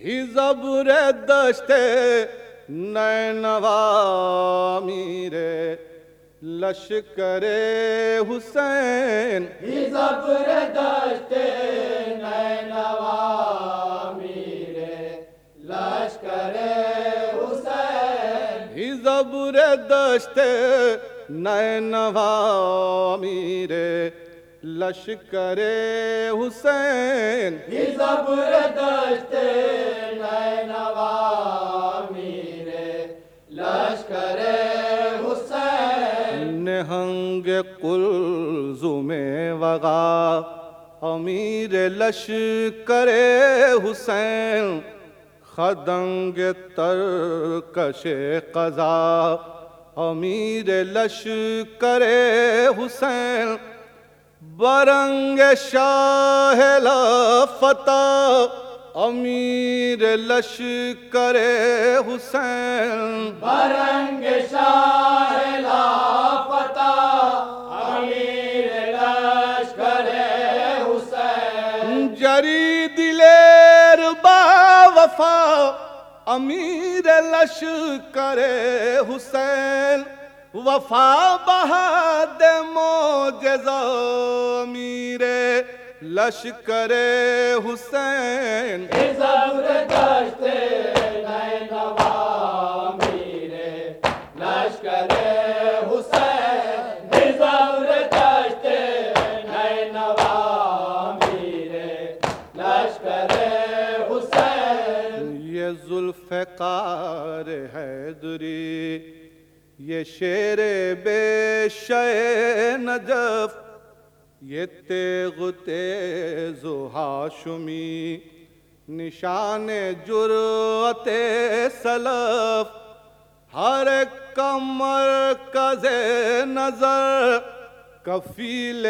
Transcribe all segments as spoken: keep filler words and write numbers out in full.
ہی زبر دشت نینوا میرے لشکر حسین، ہی زبر دشت نینوا میرے لشکر حسین، ہی زبر دشت نینوا میرے لشکر حسین، ہی زبر دشت نینوا میرے لشکر حسین، نہنگ قلزم وغا امیر لشکر حسین، خدنگ ترکش قضا امیر لشکر حسین، برنگ شاہ لافتہ امیر لشکر حسین، برنگ شاہ لافتہ امیر لشکر حسین، جری دلیر با وفا امیر لشکر حسین، وفا بہاد معجزہ امیر لشکر حسین، ہی زبر دشت نینوا میرے لشکر حسین، ہی زبر دشت نینوا میرے لشکر حسین، یہ ذوالفقار حیدری، یہ شیر بے شے نجف، یہ تیغ تیز و ہاشمی نشان جرأت سلف، ہر ایک کا مرکز نظر کفیل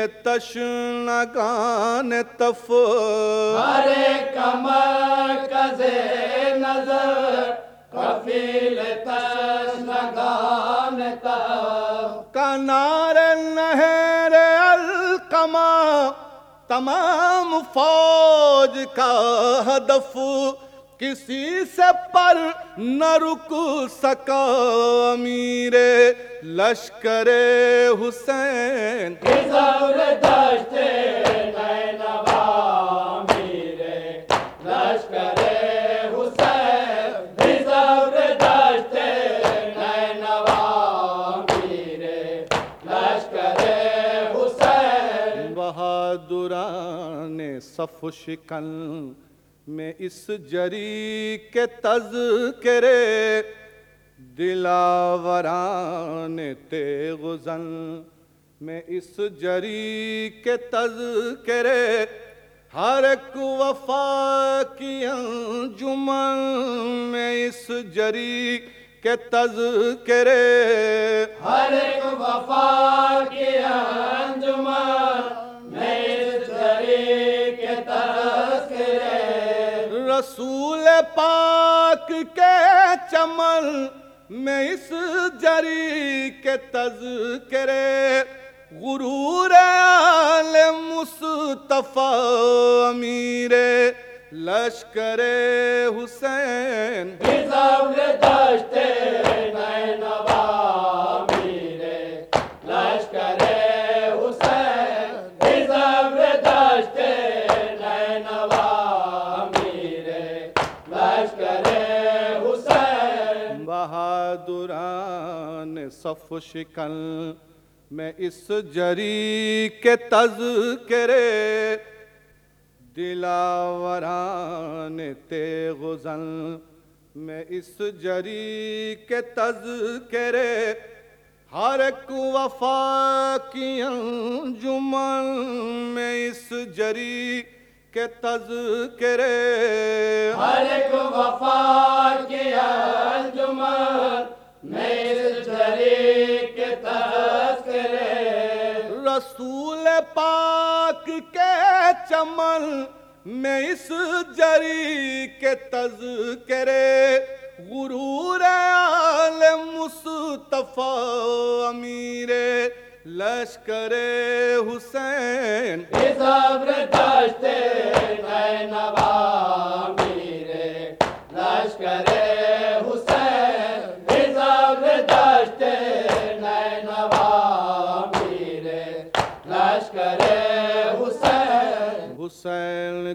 تشنگان تف، ہر ایک کا مرکز نظر کفیل تشنگان تف، کنار نہر القما تمام فوج کا ہدف، کسی سے پر نہ رک سکا امیر لشکر حسین، ہی زبر دشت نینوا میرے لشکر حسین، ہی زبر دشت نینوا میرے لشکر حسین، بہادران صف شکن میں اس جری کے تذکرے، دلاوران تیغ زن میں اس جری کے تذکرے، ہر ایک وفا کی انجمن میں اس جری کے تذکرے، ہر ایک وفا کی انجمن میں اس جری کے تذکرے، رسول پاک کے چمن میں اس جری کے تذکرے، غرور آل مصطفیٰ امیر لشکر حسین، ہی زبر دشت نینوا میرے لشکر حسین، ہی زبر دشت نینوا میرے لشکر حسین، بہادران صف شکن میں اس جری کے تذکرے، دلاوران تیغ زن میں اس جری کے تذکرے، ہر ایک وفا کی انجمن میں اس جری کے تذکرے، ہر ایک وفا کی انجمن میں اس جری کے تذکرے، رسول پاک کے چمن میں اس جری کے تذکرے، غرور آل مصطفیٰ امیر لشکر حسین، ہی زبر دشت نینوا میرے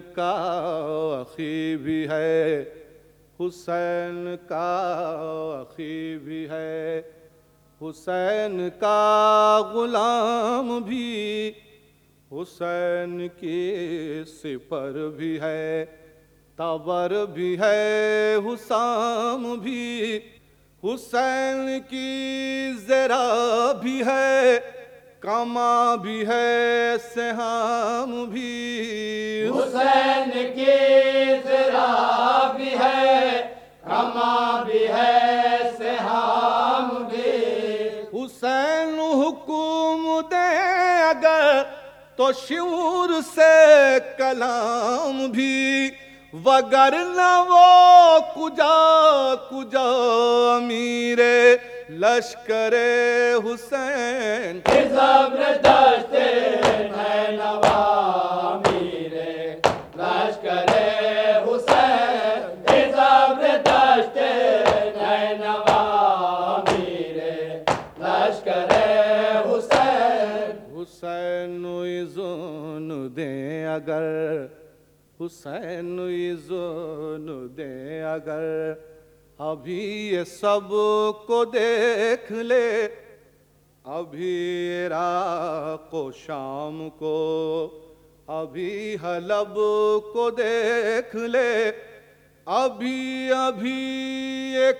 کا اخی بھی ہے، حسین کا اخی بھی ہے، حسین کا غلام بھی، حسین کی سپر بھی ہے، تبر بھی ہے، حسام بھی، حسین کی زرہ بھی ہے، کما بھی ہے، سہام بھی، حسین کی زرہ بھی ہے، کما بھی ہے، سہام بھی، حسین حکم دے اگر تو شعور سے کلام بھی، وگرنہ وہ کجا کجا امیر لشکر حسین، زبردست نینوا امیر لشکر حسین، زبردست نینوا امیر لشکر حسین، حسین اذن دیں اگر، حسین اذن دیں اگر، ابھی یہ سب کو دیکھ لے، ابھی عراق و شام کو، ابھی حلب کو دیکھ لے، ابھی ابھی یہ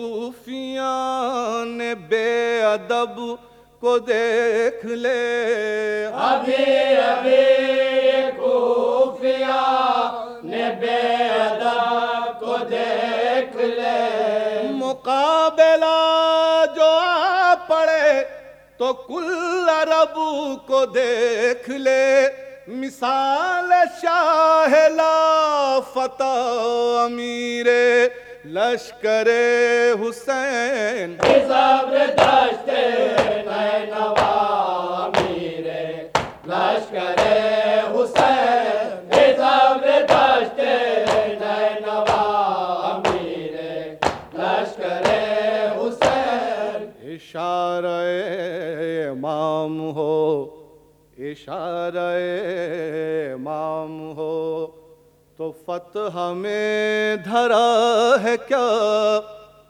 کوفیان بے ادب کو دیکھ لے، ابھی ابھی کوفیہ نے بے ادب کو دیکھ لے، مقابلہ جو آ پڑے تو کل عرب کو دیکھ لے، مثال شاہ لا فتح امیر لشکر حسین، زبردست نینوا امیر لشکر حسین، زبردست نینوا امیر لشکر حسین، اشارہ امام ہو، اشارہ امام ہو تو فتح میں دھرا ہے کیا،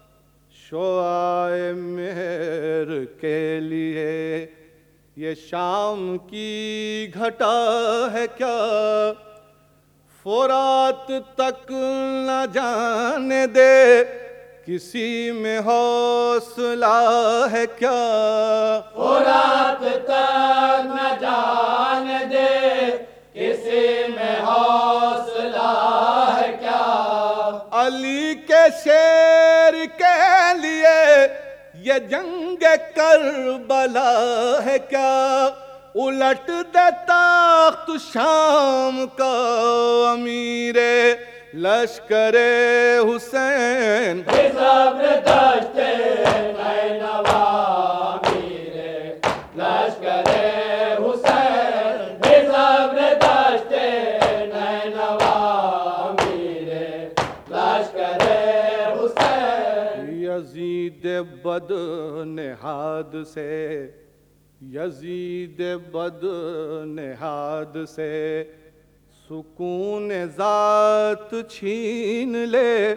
شعاع مہر کے لیے یہ شام کی گھٹا ہے کیا، فرات تک نہ جانے دے کسی میں حوصلہ ہے کیا، فرات تک نہ جان دے کسی میں حوصلہ ہے کیا، علی کے شیر کے لیے یہ جنگ کربلا ہے کیا، الٹ دے تخت شام کا امیر لشکر حسین، زبردست نینوا امیر لشکر حسین، زبردست نینوا امیر لشکر حسین، یزید بد نہاد سے، یزید بد نہاد سے سکون ذات چھین لے،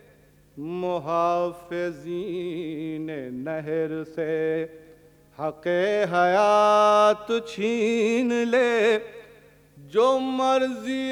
محافظین نہر سے حق حیات چھین لے، جو مرضی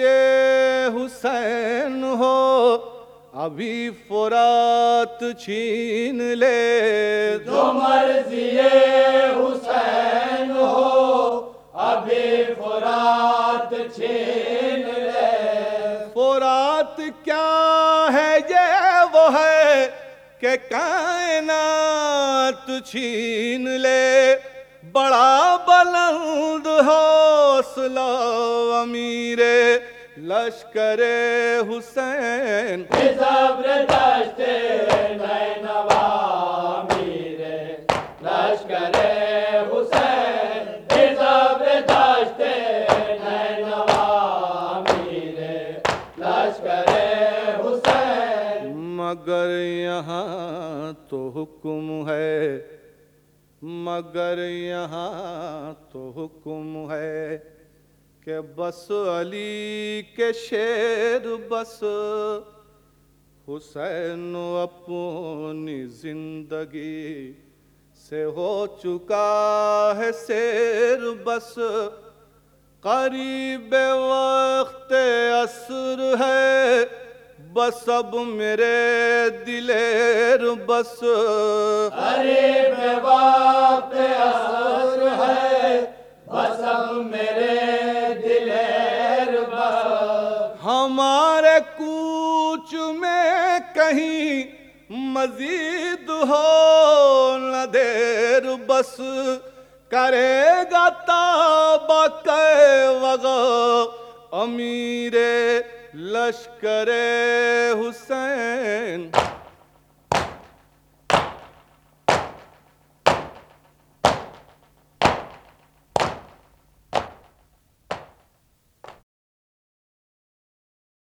حسین ہو ابھی فرات چھین لے، جو مرضی حسین ہو ابھی فرات چھین لے، فرات کیا ہے یہ وہ ہے کہ کائنات چھین لے، بڑا بلند حوصلہ امیر لشکر حسین، زبردست نینوا امیر لشکر حسین، زبردست نینوا امیر لشکر حسین، مگر یہاں تو حکم ہے، مگر یہاں تو حکم ہے کہ بس علی کے شیر بس حسین اپنی زندگی سے ہو چکا ہے سیر بس قریب وقت عصر ہے بس اب میرے دلیر بس قریب وقت عصر ہے بس اب میرے دلیر بس ہمارے کوچ میں کہیں مزید ہو نہ دیر بس کرے گا تابہ کے وغا امیر لشکر حسین